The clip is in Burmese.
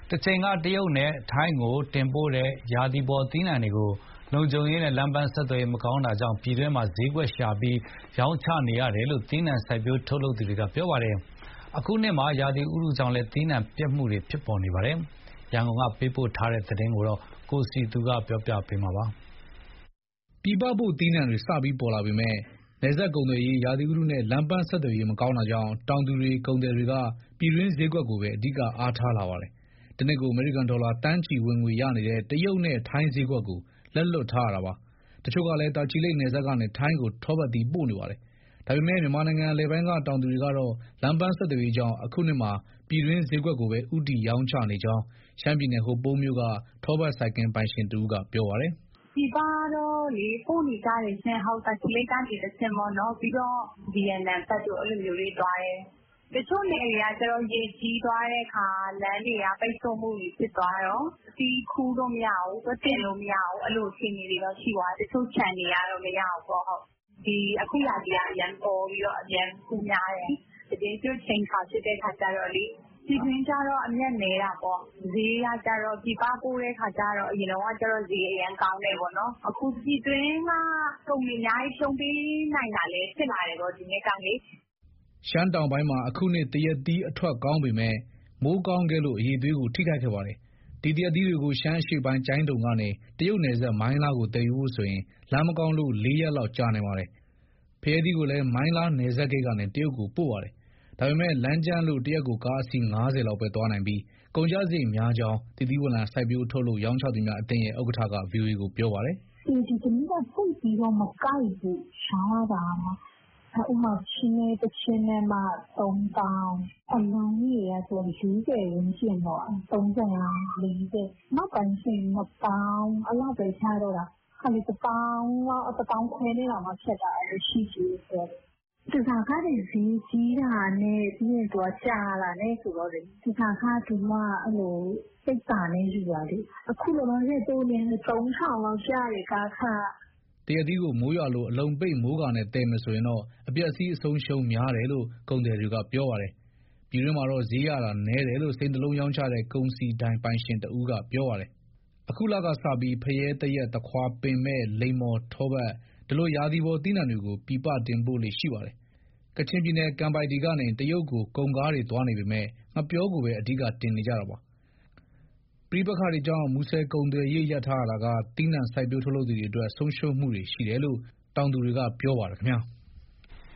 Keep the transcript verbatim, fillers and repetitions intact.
တချိန်ကတရုတ်နဲ့ထိုင်းကိုတင်ပို့တဲ့ရာသီပေါ်သီးနှံတွေကိုလုံခြုံရေးနဲ့လမ်းပန်းဆက်သွယ်ရေးမကောင်းတာကြောင့်ပြည်တွင်းမှာဈေးကွက်ရှာပြီးရောင်းချနေရတယ်လို့သီးနှံစိုက်ပျိုးထုတ်လုပ်သူတွေကပြောပါတယ်။အခုနှစ်မှာရာသီဥတုကြောင့်လည်းသီးနှံပြတ်မှုတွေဖြစ်ပေါ်နေပါတယ်။ရန်ကုန်ကပေးပို့ထားတဲ့သတင်းကိုကိုစည်သူကပြောပြပေးမှာပါ။ပြည်ပပို့သီးနှံတွေစပြီးပေါ်လာပေမဲ့နယ်စပ်ကုန်သွယ်ရေးရာသီဥတုနဲ့လမ်းပန်းဆက်သွယ်ရေးမကောင်းတာကြောင့်တောင်သူတွေကုန်သည်တွေကပြည်တွင်းဈေးကွက်ကိုပဲအဓိကအားထားလာပါတယ်။တနစ်ကိုအမေရိကန်ဒေါ်လာတန်းချီဝင်ငွေရနေတဲ့တရုတ်နဲ့ထိုင်းဈေးကွက်ကိုလက်လွတ်ထားရတာပါ။တချို့ကလည်းတာချီလိတ်နယ်စပ်ကနေထိုင်းကိုထောပတ်သီးပို့နေပါတယ်။ဒါပေမဲ့မြန်မာနိုင်ငံအလယ်ပိုင်းကတောင်သူတွေကတော့လမ်းပန်းဆက်သွယ်ရေးကြောင့်အခုနှစ်မှာပြည်တွင်းဈေးကွက်ကိုပဲဦးတည်ရောင်းချနေကြောင်းရှမ်းပြည်နယ်ဟိုပုံးမြို့ကထောပတ်စိုက်ခင်းပိုင်ရှင်တဦးကပြောပါတယ်။ပြည်ပတော့လေပို့နေကြတယ်ရှင်ဟုတ်တာချီလိတ်ကနေတစ်ဆင့်ပေါ့နော်ပြီးတော့ဗီယက်နမ်ဘက်တို့အဲ့လိုမျိုးတွေသွားတယ်တချို့နေတွေကကျတော့ရေကြီးသွားတဲ့အခါလမ်းတွေကပိတ်ဆို့မှုတွေဖြစ်သွားတော့ဒီခူးတော့မရဘူးသွတ်တင်လို့မရဘူးအဲ့လိုအခြေအနေတွေတော့ရှိသွားတချို့ခြံတွေကတော့မရဘူးပေါ့ဟုတ်ဒီအခုရာသီကအရန်ပေါ်ပြီးတော့အရန်ပူများတယ်ဒီကျွတ်ချိန်ခါဖြစ်တဲ့ခါကျတော့လေဒီတွင်းကျတော့အမျက်နေတာပေါ့ဈေးကကျတော့ဒီပပိုးတဲ့ခါကျတော့အရင်တော့ကျတော့ဈေးအရန်ကောင်းတယ်ပေါ့နော်အခုဒီတွင်းကကုန်တွေအများကြီးရှုံးပေးနိုင်တာလေဖြစ်လာတယ်ပေါ့ဒီနေ့ကလေရှမ်းတောင်ပိုင်းမှာအခုနှစ်တရက်သီးအထွက်ကောင်းပေမဲ့မိုးကောင်းခဲ့လို့အရေးသွေးကိုထိခိုက်ခဲ့ပါတယ်ဒီတရက်သီးတွေကိုရှမ်းအရှေ့ပိုင်းကျိုင်းတုံကနေတရုတ်နယ်စပ်မိုင်းလားကိုတည်ယူဖို့ဆိုရင်လမ်းမကောင်းလို့၄ရက်လောက်ကြာနေပါတယ်ဖရဲသီးကိုလည်းမိုင်းလားနယ်စပ်ဂိတ်ကနေတရုတ်ကိုပို့ပါတယ်ဒါပေမဲ့လမ်းကျန်းလို့တရက်ကိုကားအစီး၅၀လောက်ပဲသွားနိုင်ပြီးကုန်ကျစရိတ်များကြောင်းတည်သီးဝလံစိုက်ပျိုးထုတ်လို့ရောင်းချသူများအသင်းရဲ့ဥက္ကဋ္ဌက ဗွီအိုအေကိုပြောပါတယ်ဒီဒီကနေ့ကစိတ်ပြီးတော့မကိုက်ဘူးရှားတာဥမာချင်းနဲ့တစ်ချင်းနဲ့မှသုံးတောင်းအလုံးကြီးရဆိုယူတယ်ရင်းရှင်တော့သုံးကြလားလေးတဲ့နောက်ပိုင်းရှင်မပေါင်းအလောက်ပဲချတော့တာခါလေးတစ်ပေါင်းတော့တစ်ပေါင်းခွဲနေတာမှဖြစ်တာလို့ရှိကြည့်ဆိုဒီစားကားတွေဈေးကြီးတာနဲ့ပြီးရင်တော့ကြာလာနဲ့ဆိုတော့လေဒီစားကားဒီမှာအဲ့လိုစိတ်ပါနေယူပါလေအခုလောလောဆယ်တိုးနေသုံးထောင်လောက်ကြာရကားခါတရက်သီးကိုမိုးရွာလို့အလုံးပိတ်မိုးကာနဲ့တဲမယ်ဆိုရင်တော့အပြက်စီးအဆုံးရှုံးများတယ်လို့ကုန်သည်တွေကပြောပါတယ်။ပြည်တွင်းမှာတော့ဈေးရတာနည်းတယ်လို့စိန်တလုံးရောင်းချတဲ့ကုန်စီတိုင်ပိုင်ရှင်တဦးကပြောပါတယ်။အခုလကစပြီးဖရဲတရက်တခွာပင်မဲ့လိမ္မော်ထောပတ်ဒီလိုရာသီပေါ်သီးနှံတွေကိုပြည်ပတင်ပို့လေရှိပါတယ်။ကချင်ပြည်နယ်ကန်ပိုက်တီကနေတရုတ်ကိုကုန်ကားတွေသွားနေပေမဲ့ငပြောကိုပဲအဓိကတင်နေကြတာပါ။ပဋိပက္ခတွေကြောင့်မူဆယ်ကုန်သွယ်ရေးရပ်ထားရတာကသီးနှံစိုက်ပျိုးထုတ်လုပ်သူတွေအတွက်ဆုံးရှုံးမှုတွေရှိတယ်လို့တောင်သူတွေကပြောပါတယ်ခင်ဗျာ။